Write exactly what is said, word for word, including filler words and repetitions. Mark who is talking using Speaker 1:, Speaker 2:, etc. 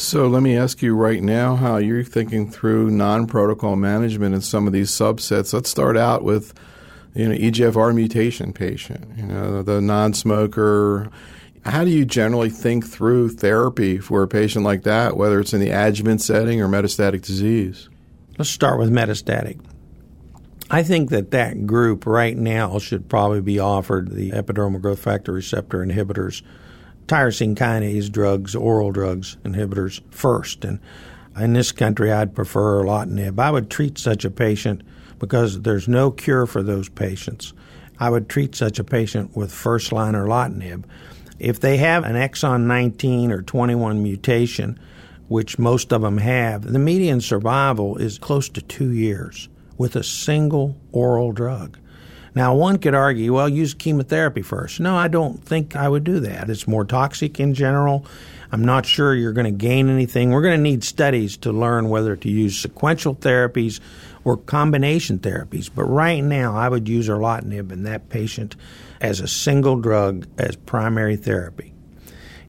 Speaker 1: So let me ask you right now how you're thinking through non-protocol management in some of these subsets. Let's start out with, you know, E G F R mutation patient, you know, the non-smoker. How do you generally think through therapy for a patient like that, whether it's in the adjuvant setting or metastatic disease?
Speaker 2: Let's start with metastatic. I think that that group right now should probably be offered the epidermal growth factor receptor inhibitors, tyrosine kinase drugs, oral drugs, inhibitors first. And in this country, I'd prefer erlotinib. I would treat such a patient because there's no cure for those patients. I would treat such a patient with first-line erlotinib. If they have an exon nineteen or twenty-one mutation, which most of them have, the median survival is close to two years with a single oral drug. Now, one could argue, well, use chemotherapy first. No, I don't think I would do that. It's more toxic in general. I'm not sure you're going to gain anything. We're going to need studies to learn whether to use sequential therapies or combination therapies. But right now, I would use erlotinib in that patient as a single drug as primary therapy.